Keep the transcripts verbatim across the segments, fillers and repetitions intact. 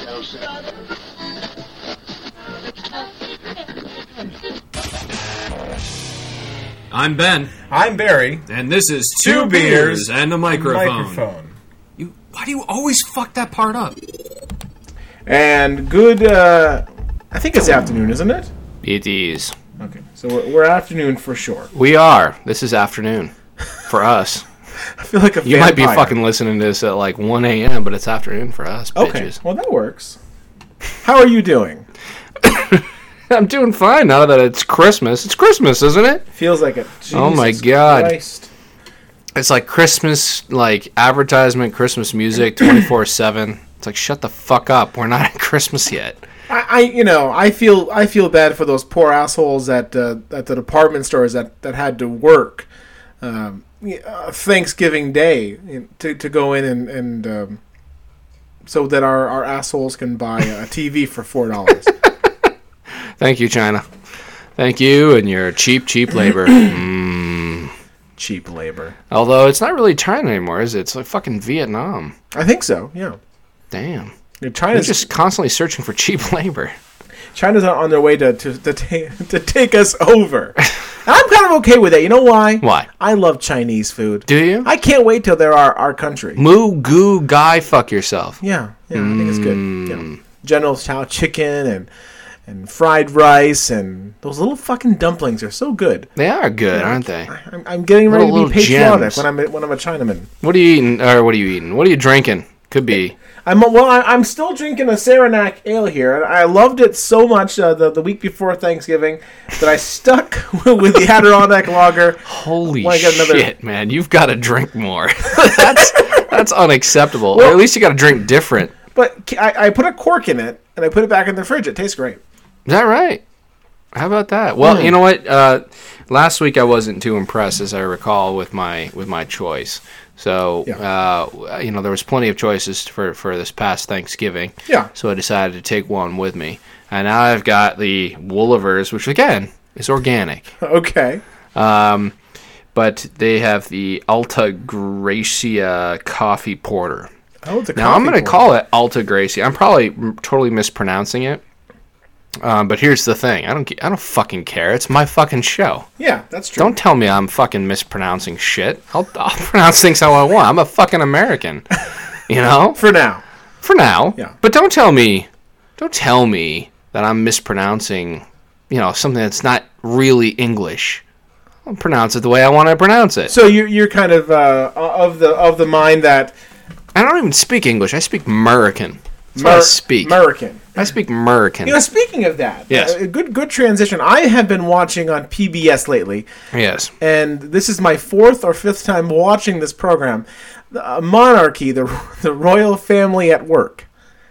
I'm Ben. I'm Barry. And this is Two, Two Beers, Beers and a Microphone. Microphone. You, why do you always fuck that part up? And good, uh, I think it's afternoon, isn't it? It is. Okay, so we're, we're afternoon for sure. We are. This is afternoon. For us. I feel like a You vampire. might be fucking listening to this at like one a.m., but it's afternoon for us, Okay, bitches. well that works. How are you doing? I'm doing fine now that it's Christmas. It's Christmas, isn't it? Feels like it. Jesus Oh my God. Christ. It's like Christmas, like advertisement, Christmas music, twenty-four seven. It's like, shut the fuck up. We're not at Christmas yet. I, I, you know, I feel, I feel bad for those poor assholes at uh, at the department stores that, that had to work um, uh, Thanksgiving Day to to go in and, and um, so that our, our assholes can buy a T V for four dollars. Thank you, China. Thank you and your cheap, cheap labor. mm. Cheap labor. Although it's not really China anymore, is it? It's like fucking Vietnam. I think so. Yeah. Damn. Yeah, They're China's just constantly searching for cheap labor. China's on their way to to to, ta- to take us over. And I'm kind of okay with that. You know why? Why? I love Chinese food. Do you? I can't wait till they're our, our country. Moo goo guy fuck yourself. Yeah, yeah, I think it's good. Mm. Yeah. General Tso chicken and and fried rice and those little fucking dumplings are so good. They are good, aren't they? I, I'm, I'm getting ready Little- to be little patriotic gems. when I'm a, when I'm a Chinaman. What are you eating? Or what are you eating? What are you drinking? Could be. I'm well. I, I'm still drinking a Saranac ale here, and I loved it so much uh, the the week before Thanksgiving that I stuck with the Adirondack Lager. Holy Wanna get another- shit, man! You've got to drink more. that's that's unacceptable. Well- or at least you got to drink different. But I, I put a cork in it, and I put it back in the fridge. It tastes great. Is that right? How about that? Well, Hmm. you know what? Uh, last week I wasn't too impressed, as I recall, with my with my choice. So, uh, you know, there was plenty of choices for, for this past Thanksgiving. Yeah. So I decided to take one with me. And now I've got the Woolivers, which, again, is organic. Okay. Um, but they have the Alta Gracia Coffee Porter. Oh, it's a Now, I'm coffee going to porter. call it Alta Gracia. I'm probably m- totally mispronouncing it. Um, but here's the thing. I don't I don't fucking care. It's my fucking show. Yeah, that's true. Don't tell me I'm fucking mispronouncing shit. I'll, I'll pronounce things how I want. I'm a fucking American. You know? For now. For now. Yeah. But don't tell me, don't tell me that I'm mispronouncing, you know, something that's not really English. I'll pronounce it the way I want to pronounce it. So you're you're kind of uh, of the of the mind that I don't even speak English. I speak American. That's what I speak. American. I speak American. You know, speaking of that, Yes. uh, good good transition. I have been watching on P B S lately, Yes. and this is my fourth or fifth time watching this program. The, uh, Monarchy, the the royal family at work.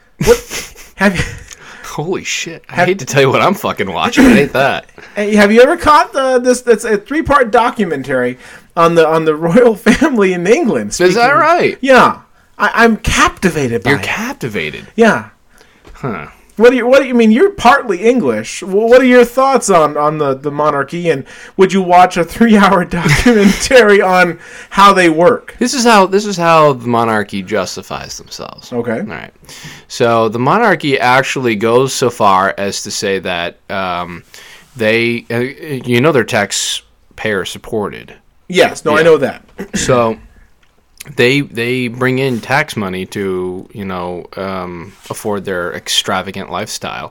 What have you Holy shit. I hate to tell you what I'm fucking watching. It ain't that. hey, have you ever caught the this? That's a three part documentary on the on the royal family in England. Is that Speaking- right? Yeah, I, I'm captivated by You're it. captivated. Yeah. Huh. What do you? What do you I mean? You're partly English. Well, what are your thoughts on, on the, the monarchy? And would you watch a three hour documentary on how they work? This is how this is how the monarchy justifies themselves. Okay. All right. So the monarchy actually goes so far as to say that um, they, uh, you know, they're taxpayer supported. Yes. No, I Yeah. know that. So they they bring in tax money to, you know, um, afford their extravagant lifestyle,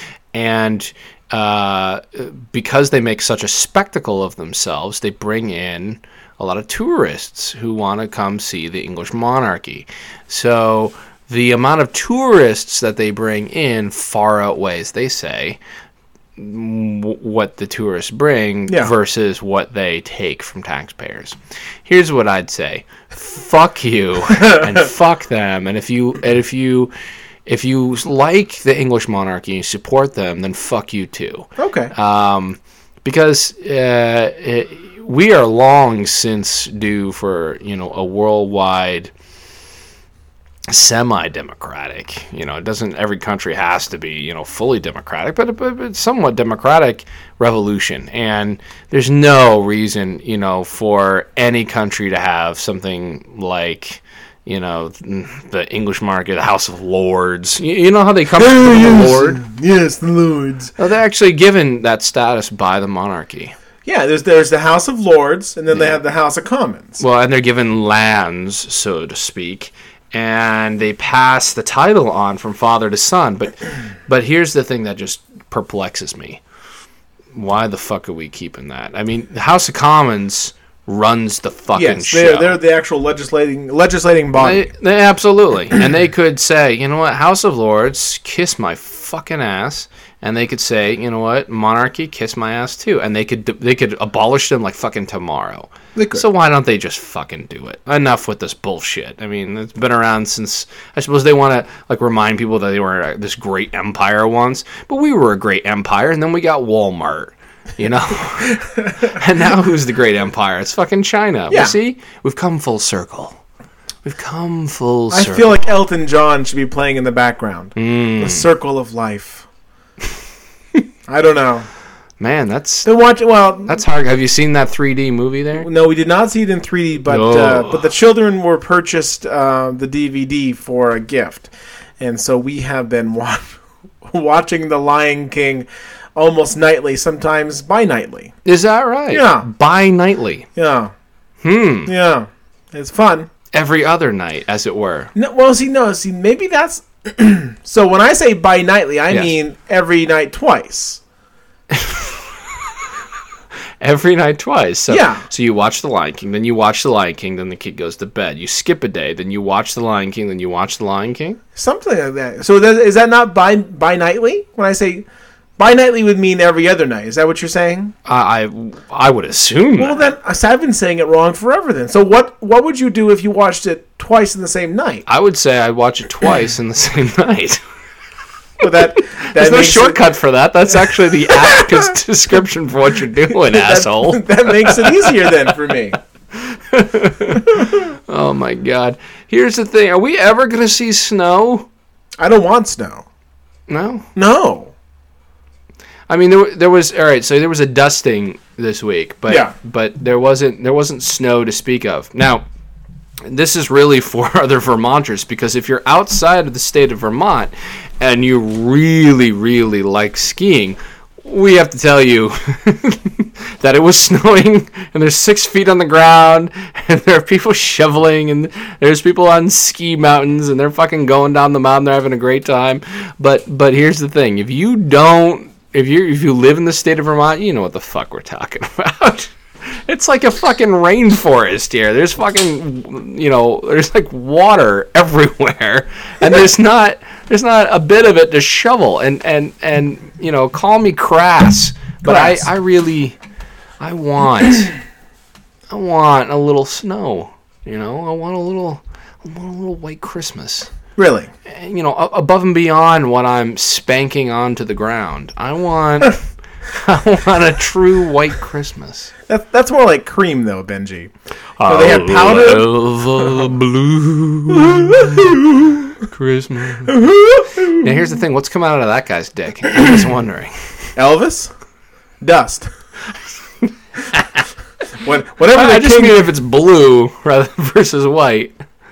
and uh, because they make such a spectacle of themselves, they bring in a lot of tourists who want to come see the English monarchy. So the amount of tourists that they bring in far outweighs, they say, w- what the tourists bring Yeah. versus what they take from taxpayers. Here's what I'd say: fuck you and fuck them. And if you and if you if you like the English monarchy and support them, then fuck you too. Okay. Um, because uh, it, we are long since due for, you know, a worldwide semi-democratic, you know, it doesn't, every country has to be, you know, fully democratic, but, but, but somewhat democratic revolution. And there's no reason, you know, for any country to have something like you know, the English market, the House of Lords. You, you know how they come to the Lord? Yes, the Lords. Well, they're actually given that status by the monarchy. Yeah, there's there's the House of Lords, and then they Yeah. have the House of Commons. Well, and they're given lands, so to speak, and they pass the title on from father to son. But, but here's the thing that just perplexes me: why the fuck are we keeping that? I mean, the House of Commons runs the fucking Yes, show. they're, they're the actual legislating legislating body. They, they absolutely, and they could say, you know what, House of Lords, kiss my fucking ass, and they could say, you know what, monarchy, kiss my ass too, and they could they could abolish them like fucking tomorrow. They could. So why don't they just fucking do it? Enough with this bullshit. I mean, it's been around since. I suppose they want to like remind people that they were uh, this great empire once, but we were a great empire, and then we got Walmart. You know, and now who's the great empire? It's fucking China. Yeah. We see, we've come full circle. We've come full I circle. feel like Elton John should be playing in the background. Mm. The Circle of Life. I don't know. Man, that's Been watching. Well, that's hard. Have you seen that three D movie there? no, we did not see it in three D, but No. uh, but the children were purchased uh, the D V D for a gift, and so we have been wa- watching The Lion King almost nightly, sometimes bi-nightly. Is that right? Yeah. Bi-nightly. Yeah, Hmm. yeah, it's fun. Every other night, as it were. No, well, see, no, see, maybe that's so. When I say bi-nightly, I Yes. mean every night twice. Every night twice. So, Yeah. So you watch The Lion King, then you watch The Lion King, then the kid goes to bed. You skip a day, then you watch The Lion King, then you watch The Lion King. Something like that. So that, is that not bi bi-nightly? When I say bi-nightly would mean every other night. Is that what you're saying? I I, I would assume. Well, that. then so I've been saying it wrong forever. Then, so what? What would you do if you watched it twice in the same night? I would say I'd watch it twice in the same night. Well, that, that There's no makes shortcut for that. That's actually the apt description for what you're doing, it, asshole. that, that makes it easier then for me. Oh my god. Here's the thing. Are we ever going to see snow? I don't want snow. No. No. I mean, there, there was all right. So there was a dusting this week, but Yeah. but there wasn't there wasn't snow to speak of. Now, this is really for other Vermonters because if you're outside of the state of Vermont and you really really like skiing, we have to tell you that it was snowing and there's six feet on the ground and there are people shoveling and there's people on ski mountains and they're fucking going down the mountain. They're having a great time. But but here's the thing: if you don't If you if you live in the state of Vermont, you know what the fuck we're talking about. It's like a fucking rainforest here. There's fucking, you know, there's like water everywhere, and there's not there's not a bit of it to shovel. And and and you know, call me crass, but I Crass. I really I want I want a little snow. You know, I want a little I want a little white Christmas. Really? You know, a- above and beyond what I'm spanking onto the ground. I want, I want a true white Christmas. That, that's more like cream, though, Benji. So they have powder. A blue Christmas. Now here's the thing: what's coming out of that guy's dick? I'm just wondering. Elvis? Dust. when, whatever I the just king... mean if it's blue rather versus white.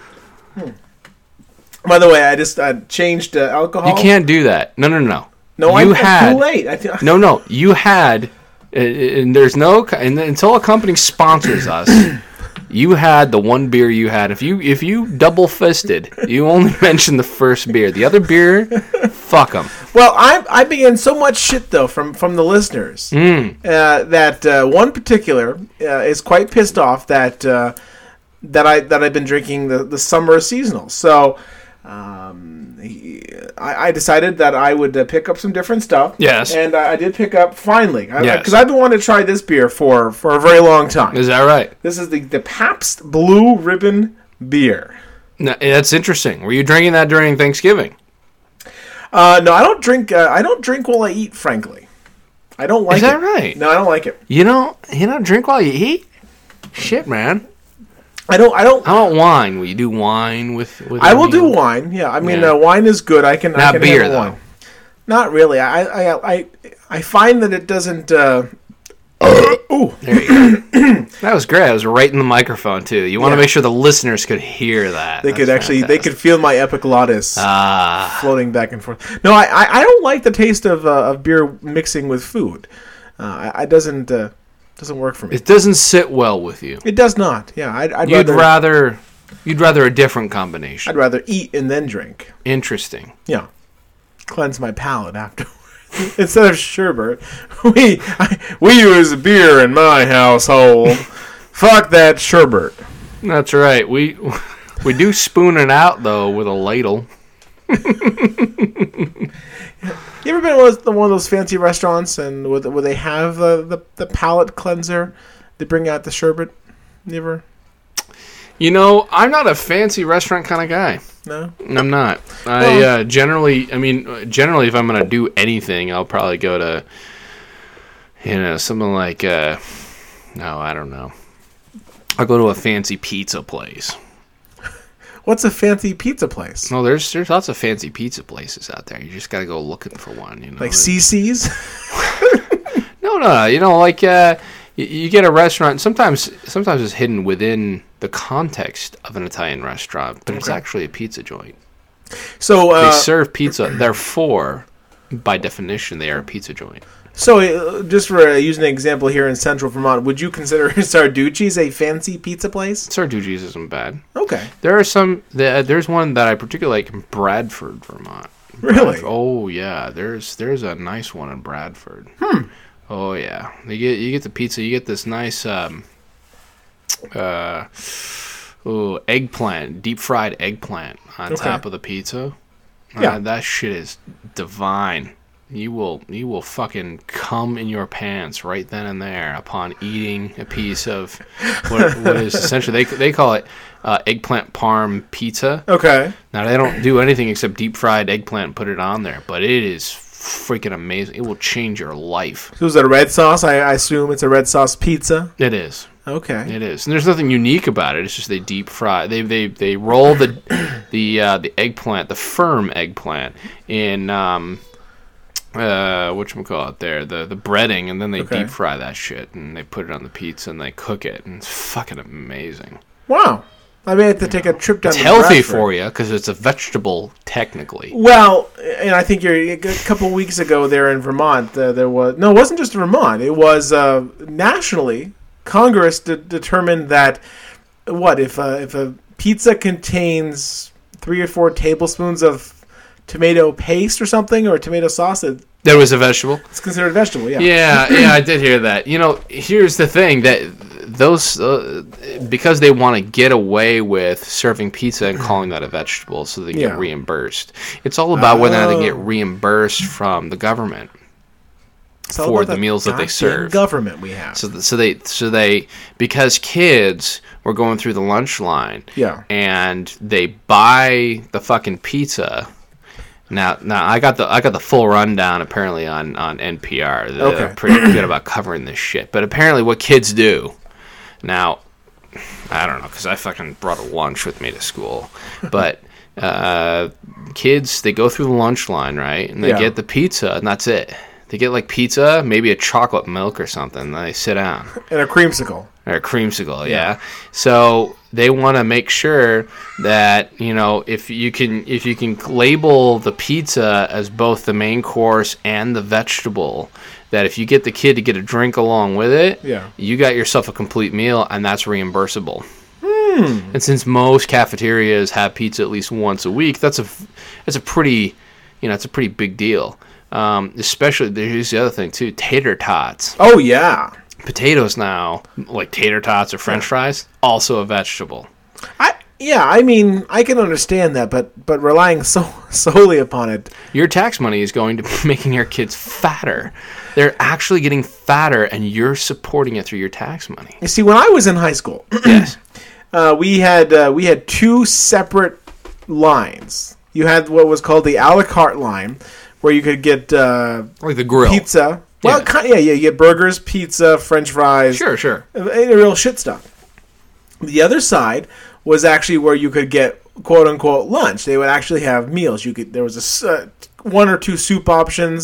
By the way, I just uh, changed uh, alcohol. You can't do that. No, no, no. No, you I, had I'm too late. I th- no, no. You had, uh, and there's no, and until a company sponsors us, you had the one beer you had. If you if you double fisted, you only mentioned the first beer. The other beer, fuck them. Well, I I began so much shit though from from the listeners Mm. uh, that uh, one particular uh, is quite pissed off that uh, that I that I've been drinking the the summer seasonal. So. Um, he, I, I decided that I would uh, pick up some different stuff. Yes. And I, I did pick up finally. Because Yes. I've been wanting to try this beer for, for a very long time. Is that right? This is the, the Pabst Blue Ribbon beer. No, that's interesting. Were you drinking that during Thanksgiving? Uh, no, I don't drink. Uh, I don't drink while I eat. Frankly, I don't like Is it. that right? No, I don't like it. You don't, you don't drink while you eat? Shit, man. I don't. I don't. How about wine? Will you do wine with? with I your will do meal? wine. Yeah, I mean, Yeah. uh, wine is good. I can. I Not can beer, handle though. wine. Not really. I. I. I. I find that it doesn't. Uh, oh, Oh, There you go. That was great. I was right in the microphone too. You want to Yeah. make sure the listeners could hear that. they That's could actually, they fantastic. could feel my epiglottis Ah, floating back and forth. No, I, I, I don't like the taste of uh, of beer mixing with food. Uh, I, I doesn't uh, doesn't work for me. it doesn't sit well with you. It does not. Yeah, I'd, I'd You'd rather, rather, you'd rather a different combination. I'd rather eat and then drink. Interesting. Yeah, cleanse my palate afterwards. Instead of sherbet, we I, we use beer in my household. Fuck that sherbet. That's right. We we do spoon it out though with a ladle. You ever been to one of those fancy restaurants and where, where they have uh, the the palate cleanser? They bring out the sherbet. You ever? You know, I'm not a fancy restaurant kind of guy. No. I'm not. I Well- uh, generally, I mean, uh, generally, if I'm gonna do anything, I'll probably go to, you know, something like, uh, no, I don't know. I'll go to a fancy pizza place. What's a fancy pizza place? No, there's there's lots of fancy pizza places out there. You just gotta go looking for one. You know, Like C C's? No, no, no. You know, like uh, you, you get a restaurant. Sometimes, sometimes it's hidden within the context of an Italian restaurant, but it's Okay. actually a pizza joint. So, They uh, serve pizza. Therefore, by definition, they are a pizza joint. so uh, just for uh, using an example here in Central Vermont, would you consider Sarducci's a fancy pizza place? Sarducci's isn't bad. Okay, There are some. there- There's one that I particularly like in Bradford, Vermont. really? Oh yeah, there's there's a nice one in Bradford. Hmm. Oh yeah, you get you get the pizza. You get this nice um, uh, oh eggplant, deep fried eggplant on Okay. top of the pizza. Yeah. Uh, that shit is divine. You will you will fucking come in your pants right then and there upon eating a piece of what, what is essentially they they call it uh, eggplant parm pizza. Okay. Now they don't do anything except deep fried eggplant and put it on there, but it is freaking amazing. It will change your life. So is that a red sauce? I, I assume it's a red sauce pizza. It is. Okay. It is. And there's nothing unique about it. It's just they deep fry. They they they roll the the uh, the eggplant, the firm eggplant in um uh whatchamacallit there, the the breading, and then they Okay. deep fry that shit and they put it on the pizza and they cook it, and it's fucking amazing. Wow. I may have to take a trip down It's to healthy Bradford. for you because it's a vegetable technically. Well, and I think you're, a couple weeks ago there in Vermont, uh, there was no, it wasn't just Vermont. It was uh, nationally. Congress de- determined that what if uh, if a pizza contains three or four tablespoons of tomato paste or something, or tomato sauce, it- There was a vegetable. it's considered a vegetable. Yeah. Yeah, yeah, I did hear that. You know, here's the thing that those uh, because they want to get away with serving pizza and calling that a vegetable, so they Yeah. get reimbursed. It's all about whether or not they get Oh. reimbursed from the government It's all for about the meals that they goddamn serve. Government we have. So, th- so they, so they, because kids were going through the lunch line, Yeah. and they buy the fucking pizza. Now, now I got the I got the full rundown apparently on, on N P R. They're Okay. pretty good about covering this shit. But apparently, what kids do now, I don't know, because I fucking brought a lunch with me to school. But uh, kids, they go through the lunch line, right, and they Yeah. get the pizza, and that's it. They get like pizza, maybe a chocolate milk or something. And they sit down. And a creamsicle. Or a creamsicle, yeah. So they want to make sure that, you know, if you can if you can label the pizza as both the main course and the vegetable, that if you get the kid to get a drink along with it, Yeah. you got yourself a complete meal, and that's reimbursable. And since most cafeterias have pizza at least once a week, that's a that's a pretty, you know, it's a pretty big deal. Um, especially, here's the other thing too: tater tots. Oh yeah. Potatoes now, like tater tots or French fries, also a vegetable. I yeah. I mean, I can understand that, but but relying so solely upon it. Your tax money is going to making your kids fatter. They're actually getting fatter, and you're supporting it through your tax money. You see, when I was in high school, Yes. uh, we had uh, we had two separate lines. You had what was called the a la carte line, where you could get uh, Like the grill. pizza. Well, Yeah. kind yeah, yeah. You get burgers, pizza, French fries. Sure, sure. uh, real shit stuff. The other side was actually where you could get quote unquote lunch. They would actually have meals. You could there was a s- uh, one or two soup options.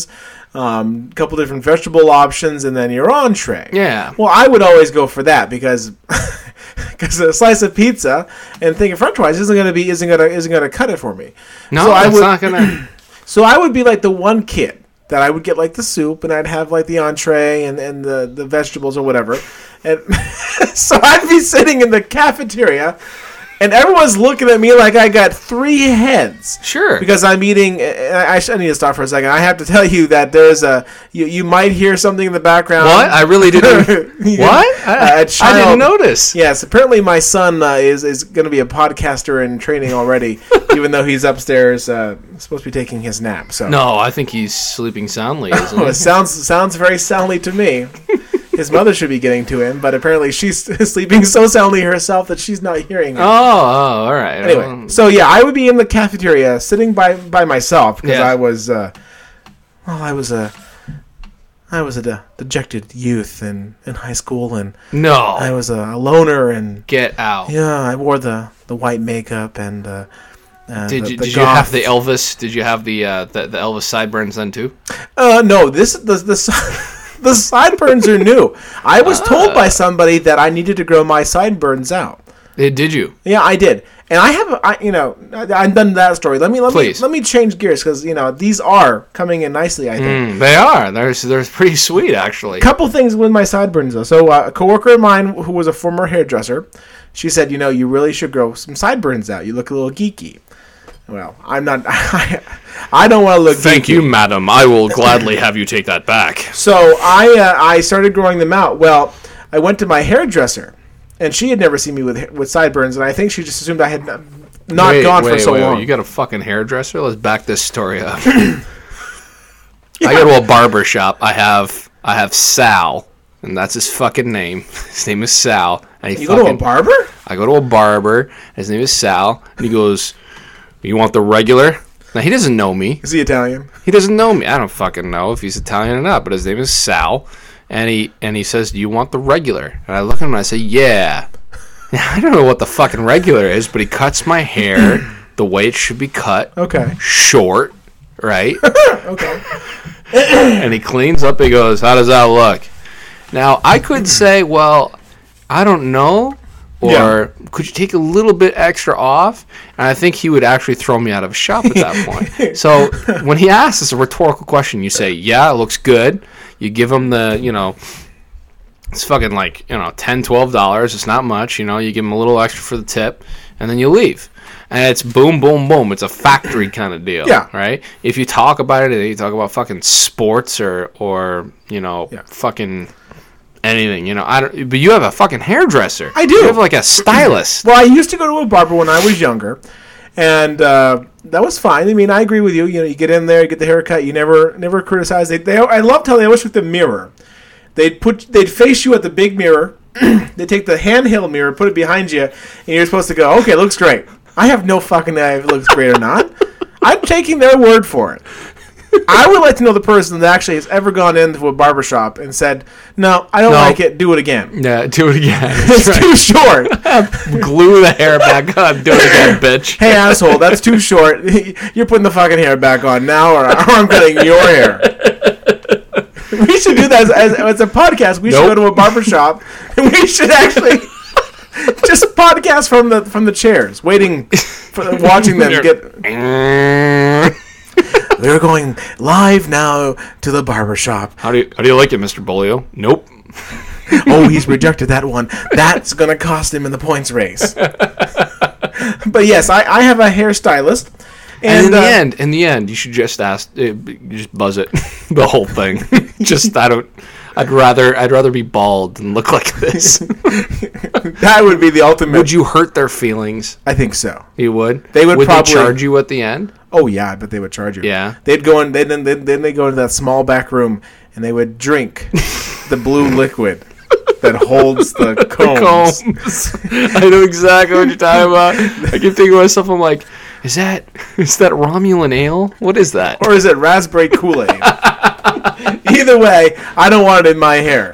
um, a couple different vegetable options, and then your entree. Yeah. Well, I would always go for that because because a slice of pizza and thinking French fries isn't going to be isn't going to isn't going to cut it for me. No, so I it's would, not gonna. So I would be like the one kid that I would get like the soup and I'd have like the entree and, and the, the vegetables or whatever. And so I'd be sitting in the cafeteria and everyone's looking at me like I got three heads. Sure. Because I'm eating. I, I need to stop for a second. I have to tell you that there's a. You, you might hear something in the background. What? I really didn't. What? I, a child, I didn't notice. Yes. Apparently, my son uh, is is going to be a podcaster in training already, even though he's upstairs uh, supposed to be taking his nap. So. No, I think he's sleeping soundly. Isn't Oh, he? it sounds sounds very soundly to me. His mother should be getting to him, but apparently she's sleeping so soundly herself that she's not hearing him. Oh, oh, all right. Anyway, Um, so yeah, I would be in the cafeteria sitting by by myself because Yeah. I was, uh, well, I was a, I was a de- dejected youth in, in high school, and no. I was a, a loner, and Get out. yeah, I wore the, the white makeup and. Uh, uh, Did the, you the did you have goth- the Elvis? Did you have the uh, the, the Elvis sideburns then too? Uh, no, this the the. The sideburns are new. I was told by somebody that I needed to grow my sideburns out. Eh, Did you? Yeah, I did, and I have, I, you know, I, I've done that story. Let me, let Please. me, let me change gears because you know these are coming in nicely. I think. Mm, they are. They're they're pretty sweet actually. Couple things with my sideburns though. So uh, a coworker of mine who was a former hairdresser, she said, you know, you really should grow some sideburns out. You look a little geeky. Well, I'm not. I, I don't want to look. Thank geeky. you, madam. I will gladly have you take that back. So I uh, I started growing them out. Well, I went to my hairdresser, and she had never seen me with with sideburns, and I think she just assumed I had not, not Wait, gone wait, for so wait, long. wait. You got a fucking hairdresser? Let's back this story up. I go to a barber shop. I have I have Sal, and that's his fucking name. His name is Sal. And he You fucking, go to a barber? I go to a barber. His name is Sal, and he goes, "You want the regular?" Now he doesn't know me. Is he Italian? He doesn't know me. I don't fucking know if he's Italian or not. But his name is Sal, and he and he says, "Do you want the regular?" And I look at him and I say, "Yeah." I don't know what the fucking regular is, but he cuts my hair the way it should be cut. Okay. Short, right? Okay. And he cleans up. He goes, "How does that look?" Now I could say, "Well, I don't know." Or Yeah. could you take a little bit extra off? And I think he would actually throw me out of a shop at that point. So when he asks us a rhetorical question, you say, "Yeah, it looks good." You give him the, you know, it's fucking like, you know, ten dollars, twelve dollars. It's not much. You know, you give him a little extra for the tip, and then you leave. And it's boom, boom, boom. It's a factory kind of deal. Yeah. Right? If you talk about it, you talk about fucking sports or, or you know, Yeah. fucking anything, you know. I don't. But you have a fucking hairdresser. I do. You have like a stylist. Well, I used to go to a barber when I was younger, and uh, that was fine. I mean, I agree with you. You know, you get in there, you get the haircut. You never, never criticize. They, they I loved how they always took the mirror. They'd put, they'd face you at the big mirror. They take the handheld mirror, put it behind you, and you're supposed to go, "Okay, looks great." I have no fucking idea if it looks great or not. I'm taking their word for it. I would like to know the person that actually has ever gone into a barbershop and said, "No, I don't No. like it. Do it again. Yeah, do it again. It's too short." Glue the hair back on. Do it again, bitch. Hey, asshole, that's too short. You're putting the fucking hair back on now, or, or I'm cutting your hair. We should do that as, as, as a podcast. We should Nope. go to a barbershop, and we should actually just podcast from the from the chairs, waiting, for, watching them get. We're going live now to the barbershop. How do you how do you like it, Mister Bolio? Nope. Oh, he's rejected that one. That's going to cost him in the points race. But yes, I, I have a hairstylist. And, And, in the uh, end, in the end, you should just ask, uh, just buzz it, the whole thing. Just I don't. I'd rather I'd rather be bald than look like this. that would be the ultimate. Would you hurt their feelings? I think so. You would. They would Would probably- they charge you at the end? Oh yeah, I bet they would charge you. Yeah. They'd go in. They'd, then then then they go into that small back room and they would drink the blue liquid that holds the combs. Combs. I know exactly what you're talking about. I keep thinking to myself, I'm like, is that is that Romulan ale? What is that? Or is it raspberry Kool-Aid? Either way, I don't want it in my hair.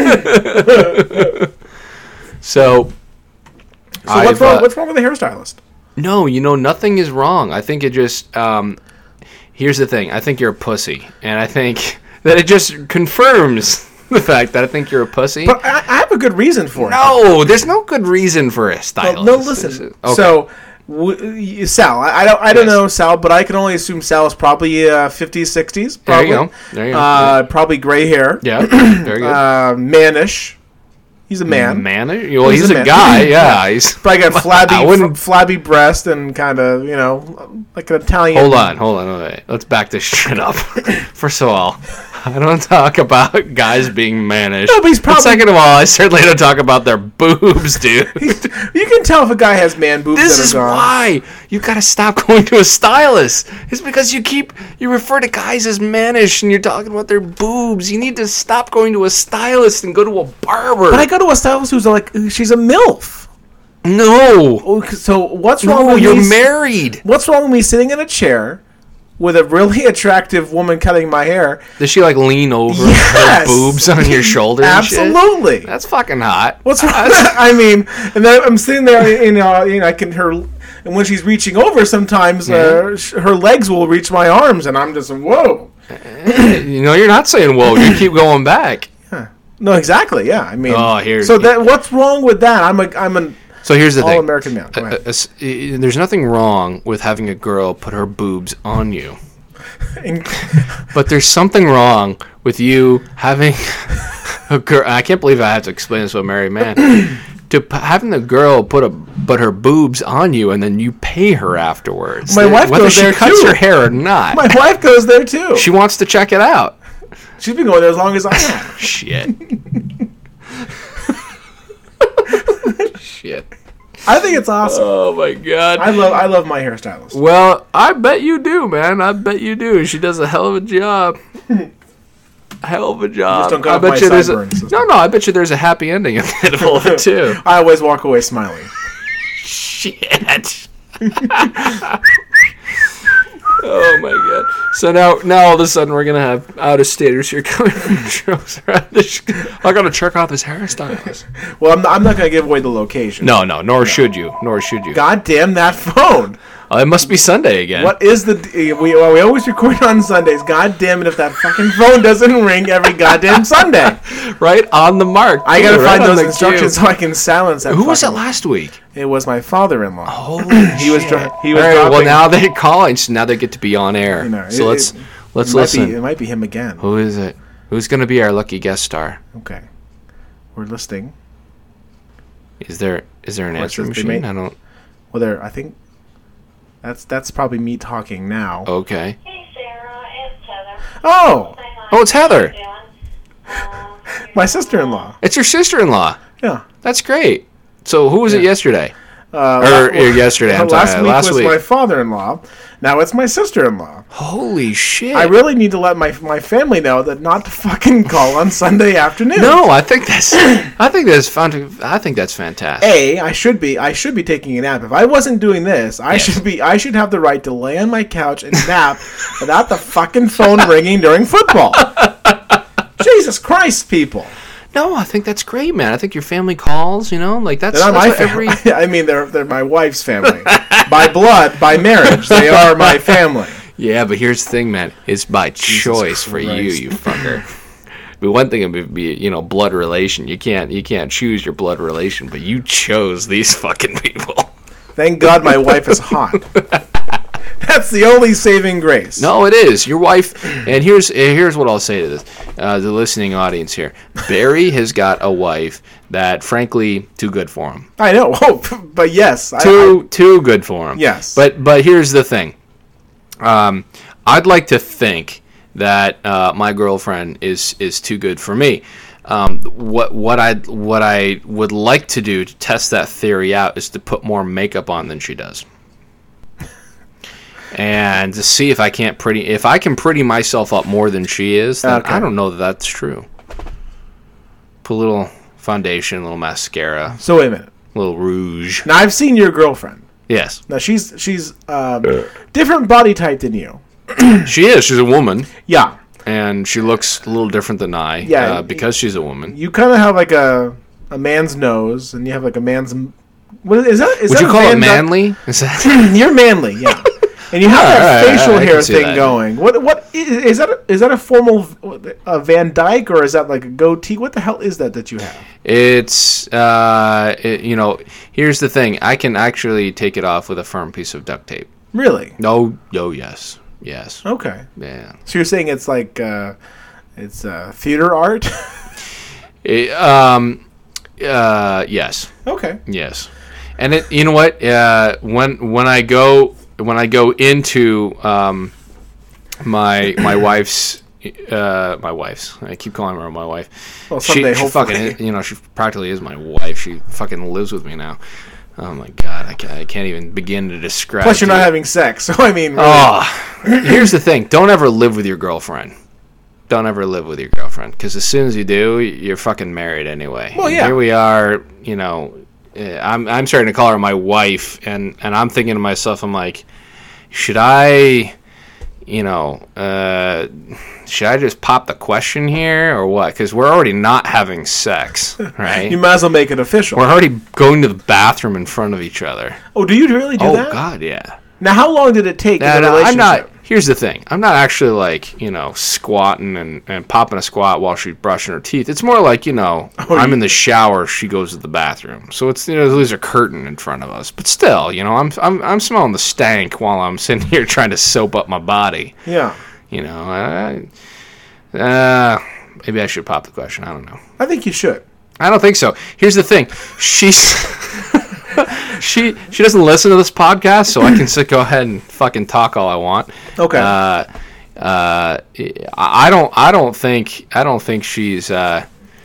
So, So I've, what's wrong? uh, What's wrong with the hairstylist? no, you know, nothing is wrong. I think it just um, here's the thing. I think you're a pussy, and I think that it just confirms the fact that I think you're a pussy. But I, I have a good reason for it. No, there's no good reason for a Well, stylist. no, listen. Okay. So, w- Sal, I, I don't, I don't Yes. know Sal, but I can only assume Sal is probably uh, fifties, sixties. There Probably. you go. There you go. Uh, probably gray hair. yeah, very good. Uh, mannish. He's a man. Man, well, He's he's, a a, man. guy. Yeah, he's. Probably got I flabby, wouldn't- f- flabby breast and kind of, you know, like an Italian. Hold on, hold on, wait. Let's back this shit up. First of all, I don't talk about guys being mannish. No, but he's And probably- second of all, I certainly don't talk about their boobs, dude. You can tell if a guy has man boobs This that is are gone. why you gotta stop going to a stylist. It's because you keep you refer to guys as mannish and you're talking about their boobs. You need to stop going to a stylist and go to a barber. But I go to a stylist who's like, she's a MILF. no, Oh, So what's wrong no, with you're me? married. What's wrong with me sitting in a chair with a really attractive woman cutting my hair? Does she like lean over Yes. her boobs on your shoulder? and shit? Absolutely. That's fucking hot. What's wrong? I mean, and then I'm sitting there, you know, you know, I can her, and when she's reaching over, sometimes uh, sh- her legs will reach my arms, and I'm just whoa. You know, you're not saying whoa. You keep going back. No, exactly. Yeah, I mean, Oh, here- So that what's wrong with that? I'm a I'm an So here's the all thing. American man. Go Uh, ahead. uh, s- uh, there's nothing wrong with having a girl put her boobs on you. And- But there's something wrong with you having a girl. I can't believe I have to explain this to a married man. To p- having the girl put a put her boobs on you and then you pay her afterwards. My wife whether goes she there, cuts too. her hair or not. My wife goes there too. She wants to check it out. She's been going there as long as I have. Shit. Shit. I think it's awesome. Oh my god. I love I love my hairstylist. Well, I bet you do, man. I bet you do. She does a hell of a job. Hell of a job. don't cut I off bet my you there's a, sideburns. no, no. I bet you there's a happy ending at the end of all of it too. I always walk away smiling. Shit. Oh my god. So now, now all of a sudden we're gonna have out of staters here coming from shows around this. I gotta check out this hairstylist. Well, I'm not, I'm not going to give away the location. No, no. Nor should you. Nor should you. God damn that phone. Oh, it must be Sunday again. What is the... We, well, we always record on Sundays. God damn it if that fucking phone doesn't ring every goddamn Sunday. Right on the mark. I got to too, find right on those the instructions cue. so I can silence that Who was it fucking- last week? It was my father-in-law. Holy He was dri- he was All right, well, dropping- now they're calling, so now they get to be on air. You know, so it- let's it- let's it might listen. Be, it might be him again. Who is it? Who's going to be our lucky guest star? Okay. We're listening. Is there is there an Of answer course, they machine? may- I don't. Well, there... I think... That's that's probably me talking now. Okay. Hey Sarah, it's Heather. Oh! Say hi. Oh, it's Heather. How you doing? Uh, My sister-in-law. It's your sister-in-law. Yeah. That's great. So who was it yesterday? Uh, Or, la- or yesterday? I'm last sorry, week last was week. my father-in-law. Now it's my sister-in-law. Holy shit! I really need to let my my family know that not to fucking call on Sunday afternoon. no, I think that's I think that's fun. I think that's fantastic. A, I should be I should be taking a nap. If I wasn't doing this, I Yes. should be I should have the right to lay on my couch and nap without the fucking phone ringing during football. Jesus Christ, people. No, I think that's great, man. I think your family calls. You know, like that's, They're not that's my what every. family. I mean, they're they're my wife's family. By blood, by marriage, they are my family. Yeah, but here's the thing, man. It's by choice for you, Christ. you fucker. But one thing would be, you know, blood relation. You can't, you can't choose your blood relation, but you chose these fucking people. Thank God my wife is hot. That's the only saving grace. No, it is your wife. And here's, here's what I'll say to this, uh, the listening audience here. Barry has got a wife that, frankly, too good for him. I know. Oh, but yes. I- Too, too good for him. Yes. But, but here's the thing. Um, I'd like to think that uh, my girlfriend is is too good for me. Um, what what I what I would like to do to test that theory out is to put more makeup on than she does, and to see if I can't pretty if I can pretty myself up more than she is. Then Okay. I don't know that that's true. Put a little foundation, a little mascara, I, so wait a minute. a little rouge. Now I've seen your girlfriend. Yes, Now she's she's um, different body type than you. she is. She's a woman. Yeah. And she looks a little different than I, Yeah. uh, because she's a woman. You kind of have like a a man's nose, and you have like a man's. What is that? Is Would that you a call it man- manly? Is that You're manly, yeah. And you have All that right, facial I can hair see thing that. going. What what is, is that? A, is that a formal uh, Van Dyke or is that like a goatee? What the hell is that that you have? It's, uh, it, you know, here's the thing. I can actually take it off with a firm piece of duct tape. Really? No, no, yes. Yes. Okay. Yeah. So you're saying it's like uh, it's uh, theater art? It, um, uh, yes. Okay. Yes. And it, you know what? Uh, when when I go when I go into um, my my wife's uh, my wife's I keep calling her my wife. Well, someday, she, she hopefully. fucking you know she practically is my wife. She fucking lives with me now. Oh my god, I can't, I can't even begin to describe. Plus, you're to not you. having sex, so I mean, really. Oh, here's the thing: don't ever live with your girlfriend. Don't ever live with your girlfriend, because as soon as you do, you're fucking married anyway. Well, yeah. Here we are, you know. Uh, I'm I'm starting to call her my wife, and, and I'm thinking to myself, I'm like, should I, you know, uh, should I just pop the question here or what? Because we're already not having sex, right? You might as well make it official. We're already going to the bathroom in front of each other. Oh, do you really do oh that? God, yeah. Now, how long did it take No, in a no, relationship? I'm not. Here's the thing. I'm not actually like, you know, squatting and, and popping a squat while she's brushing her teeth. It's more like, you know, Oh, I'm you- in the shower, she goes to the bathroom. So it's, you know, there's a curtain in front of us. But still, you know, I'm I'm I'm smelling the stank while I'm sitting here trying to soap up my body. Yeah. You know, I, uh, maybe I should pop the question. I don't know. I think you should. I don't think so. Here's the thing. She's she she doesn't listen to this podcast, so I can sit, go ahead and fucking talk all I want. Okay. Uh, uh, I don't I don't think I don't think she's uh,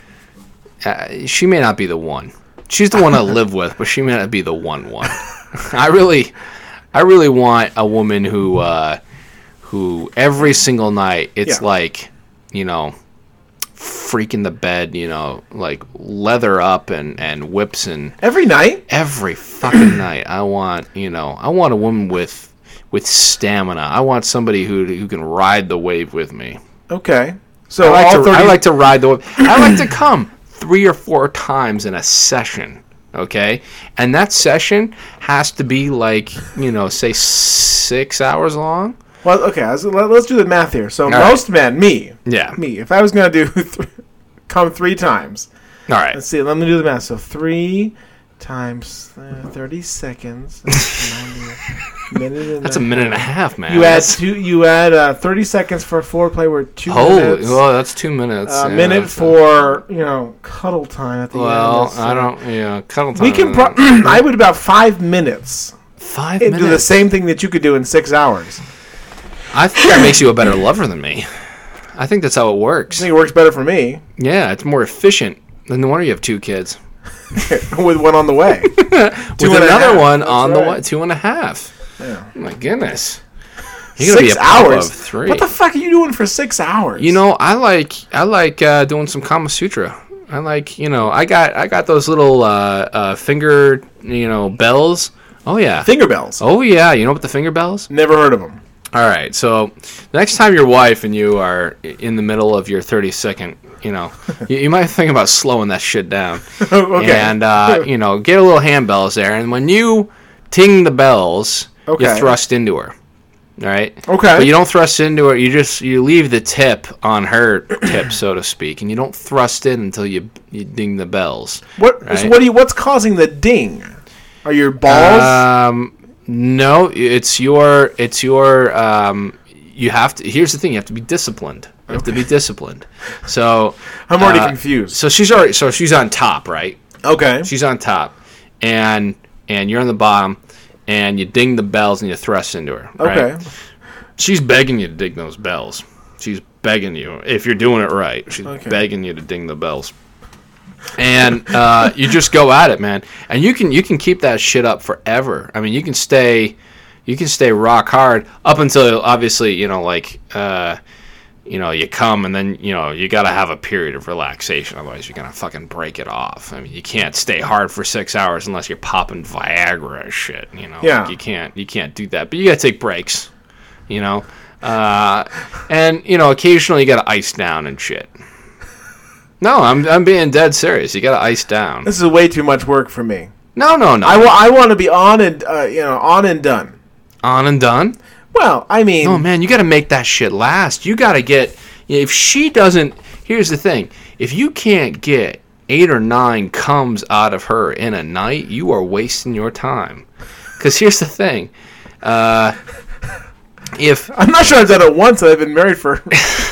uh, she may not be the one. She's the one I live with, but she may not be the one one. I really I really want a woman who uh, who every single night it's Yeah. like, you know, freaking the bed, you know, like leather up and, and whips and Every night? every fucking night. I want, you know, I want a woman with with stamina. I want somebody who who can ride the wave with me. Okay. So I like all to thirty I like to ride the wave. I like to come three or four times in a session. Okay, and that session has to be like, you know, say six hours long. Well, okay, let's, let's do the math here. So All most men, me, Yeah. me, if I was going to do th- come three times, All right. let's see, let me do the math. So three times uh, thirty seconds. That's ninety, minute and That's a minute and a half, man. You add That's- two. You add uh, thirty seconds for foreplay. We're two Holy, minutes. well, that's two minutes. A yeah, minute that's- for you know cuddle time at the Well, end. That's, uh, I don't. Yeah, cuddle time. We can. Pro- I would about five minutes Five do minutes. the same thing that you could do in six hours. I think that makes you a better lover than me. I think that's how it I works. think it works better for me Yeah, it's more efficient. No wonder you have two kids. with one on the way. With and a another half, one that's on the right. way, two and a half. Yeah. Oh my goodness. You're gonna Six be a papa hours. of three. What the fuck are you doing for six hours? You know, I like I like uh, doing some Kama Sutra. I like, you know, I got I got those little uh, uh, finger, you know, bells. Oh yeah. finger bells. Oh yeah. You know what the finger bells? Never heard of them. All right. So next time your wife and you are in the middle of your thirty second, you know, you, you might think about slowing that shit down. Okay. And uh, you know, get a little handbells there, and when you ting the bells, Okay. you thrust into her. All right. Okay. But you don't thrust into her. You just you leave the tip on her tip, so to speak, and you don't thrust in until you you ding the bells. What? Right. So what do you? What's causing the ding? Are your balls? Um, no, it's your it's your um. You have to. Here's the thing: you have to be disciplined. You have to be disciplined. So I'm already uh, confused. So she's already. So she's on top, right? Okay. She's on top, and and you're on the bottom, and you ding the bells and you thrust into her. Right? Okay. She's begging you to ding those bells. She's begging you if you're doing it right. She's Okay. begging you to ding the bells, and uh, you just go at it, man. And you can you can keep that shit up forever. I mean, you can stay you can stay rock hard up until obviously you know like. Uh, You know, you come and then, you know, you got to have a period of relaxation. Otherwise, you're going to fucking break it off. I mean, you can't stay hard for six hours unless you're popping Viagra or shit, you know. Yeah. Like, you can't you can't do that. But you got to take breaks, you know. Uh, and, you know, occasionally you got to ice down and shit. No, I'm I'm being dead serious. You got to ice down. This is way too much work for me. No, no, no. I, wa- I want to be on and uh, you know on and done. On and done? Well, I mean, Oh man, you got to make that shit last. You got to get. If she doesn't, here's the thing: if you can't get eight or nine comes out of her in a night, you are wasting your time. Because here's the thing: uh, if I'm not sure I've done it once. I've been married for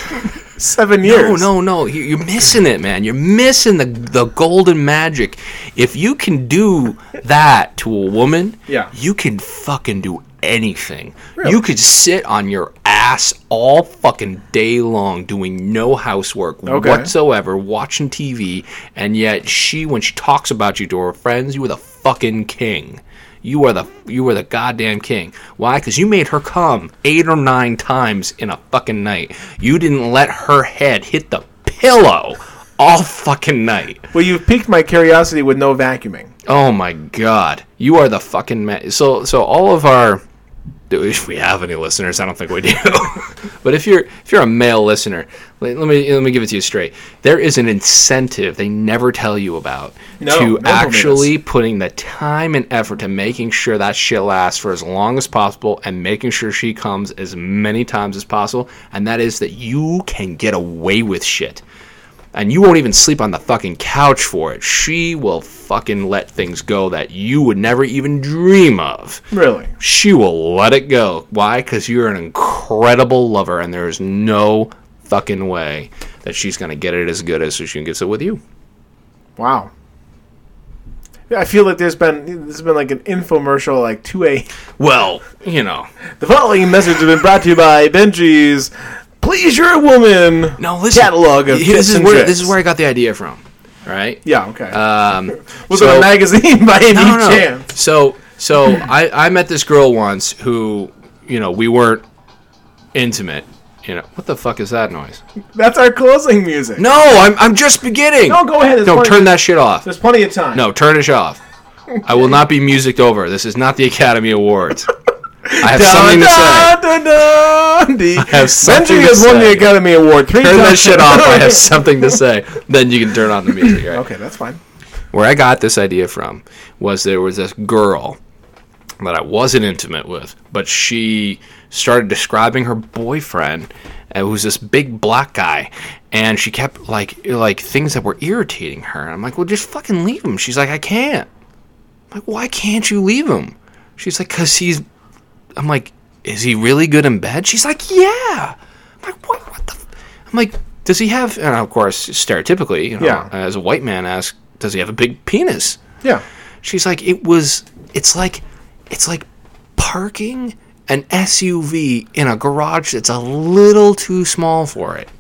seven years. no, no, no, you- you're missing it, man. You're missing the the golden magic. If you can do that to a woman, Yeah. you can fucking do anything. You could sit on your ass all fucking day long doing no housework Okay. whatsoever, watching T V, and yet she, when she talks about you to her friends, you are the fucking king. You are the you are the goddamn king. Why? Because you made her come eight or nine times in a fucking night. You didn't let her head hit the pillow all fucking night. Well, you've piqued my curiosity with no vacuuming. Oh my god, you are the fucking man. So so all of our, if we have any listeners, I don't think we do. But if you're if you're a male listener, let, let me let me give it to you straight. There is an incentive they never tell you about No, to no one actually putting the time and effort to making sure that shit lasts for as long as possible and making sure she comes as many times as possible. And that is that you can get away with shit. And you won't even sleep on the fucking couch for it. She will fucking let things go that you would never even dream of. Really? She will let it go. Why? Because you're an incredible lover, and there is no fucking way that she's going to get it as good as she gets it with you. Wow. Yeah, I feel like there's been this has been like an infomercial, like to a. Well, you know. The following message has been brought to you by Benji's Please Your Woman No, listen. catalog of This tips is and where tricks. this is where I got the idea from. Right? Yeah, okay. Um, Was so- it a magazine by any no, no. chance? So, so I, I met this girl once who, you know, we weren't intimate. You know, what the fuck is that noise? That's our closing music. No, I'm I'm just beginning. No, go ahead. There's No, plenty- turn that shit off. There's plenty of time. No, turn it off. I will not be musicked over. This is not the Academy Awards. I have Dun, something to say. dun, dun, dun. The- have something Benji to has won the say. Academy Award three Turn times. that shit off. I have something to say. Then you can turn on the music. Right? Okay, that's fine. Where I got this idea from was there was this girl that I wasn't intimate with, but she started describing her boyfriend, uh, who's this big black guy, and she kept like like things that were irritating her. And I'm like, well, just fucking leave him. She's like, I can't. I'm like, why can't you leave him? She's like, cause he's. I'm like, is he really good in bed? She's like, yeah. I'm like, what? What the? F-? I'm like, does he have? And of course, stereotypically, you know, Yeah. as a white man asks, does he have a big penis? Yeah. She's like, it was. It's like, it's like parking an S U V in a garage that's a little too small for it.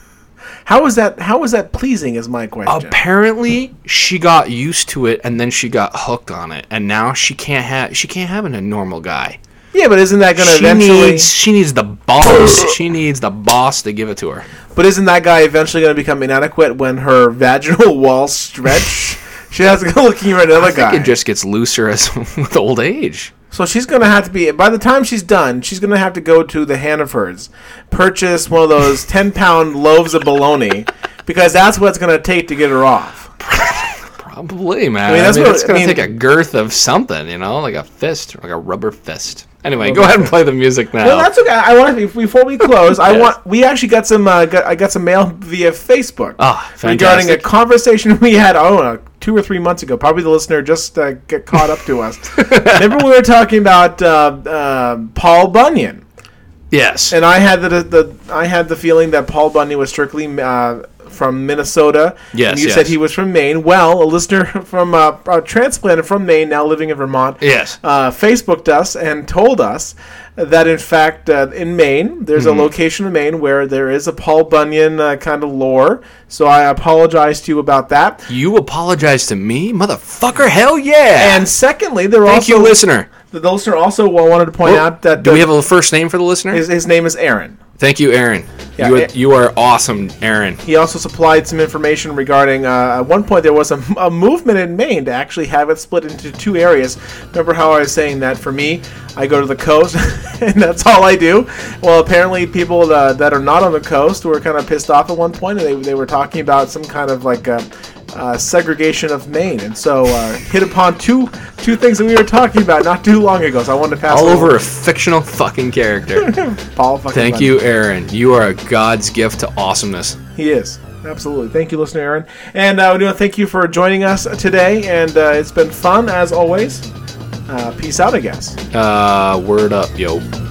How is that? How is that pleasing? Is my question. Apparently, she got used to it, and then she got hooked on it, and now she can't have. She can't have a normal guy. Yeah, but isn't that going to She eventually? needs. She needs the boss. She needs the boss to give it to her. But isn't that guy eventually going to become inadequate when her vaginal walls stretch? She has to go looking at another I think guy. it just gets looser as with old age. So she's going to have to be, by the time she's done, she's going to have to go to the Hannaford's, purchase one of those ten-pound loaves of bologna, because that's what it's going to take to get her off. Probably, man. I mean, that's I mean, what- it's gonna I mean- take a girth of something, you know, like a fist, like a rubber fist. Anyway, go ahead and play the music now. No, that's okay. I want to, before we close, I Yes. want, we actually got some, uh, got, I got some mail via Facebook. Ah, regarding a fantastic. conversation we had, oh, uh, two or three months ago. Probably the listener just uh, get caught up to us. Remember we were talking about uh, uh, Paul Bunyan. Yes. And I had the, the I had the feeling that Paul Bunyan was strictly uh, from Minnesota. Yes, And you yes. said he was from Maine. Well, a listener from uh, a transplanted from Maine, now living in Vermont, Yes. uh, Facebooked us and told us that in fact uh, in Maine there's Mm-hmm. a location in Maine where there is a Paul Bunyan uh, kind of lore. So I apologize to you about that. You apologize to me, motherfucker? Hell yeah! And secondly, there thank also you, listener. the listener also wanted to point Oh, out that do uh, we have a first name for the listener? his, his name is Aaron. Thank you, Aaron. Yeah, you, are, it- you are awesome, Aaron. He also supplied some information regarding, uh, at one point there was a, a movement in Maine to actually have it split into two areas. Remember how I was saying that for me, I go to the coast and that's all I do? Well, apparently people uh, that are not on the coast were kind of pissed off at one point, and they, they were talking about some kind of like uh, uh, segregation of Maine. And so uh, hit upon two two things that we were talking about not too long ago. So I wanted to pass All it over a fictional fucking character. Paul fucking Thank Bunyan. you, Aaron. You are a God's gift to awesomeness. He is. Absolutely. Thank you, listener Aaron. And uh, we want to thank you for joining us today. And uh, it's been fun, as always. Uh, peace out, I guess. Uh, word up, yo.